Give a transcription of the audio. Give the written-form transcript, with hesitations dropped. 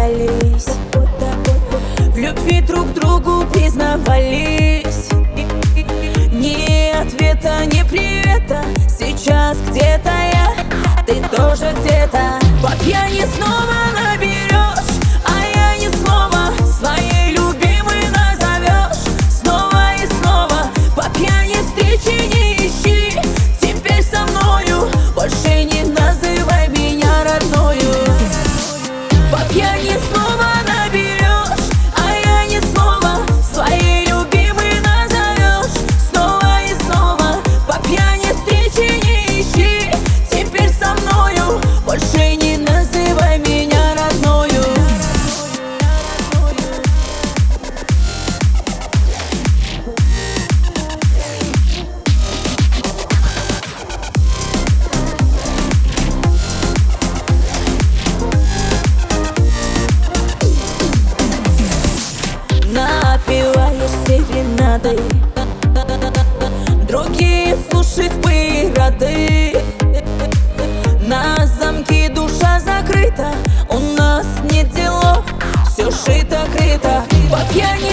расстались, в любви друг другу признавались. Ни ответа, ни привета, сейчас где-то я, ты тоже где-то. По пьяни снова наберешь, а я ни слова своей любимой назовешь. Снова и снова по пьяни встречи не ищи. Теперь со мною больше не называй меня родною. По пьяни снова наберешь, а я ни слова своей любимой назовешь. Снова и снова по пьяни встречи не ищи. Теперь со мною больше не называй меня родною. Напиваешь серенады, другие слушать бы рады. На замки душа закрыта, у нас нет делов, все шито-крыто. По пьяни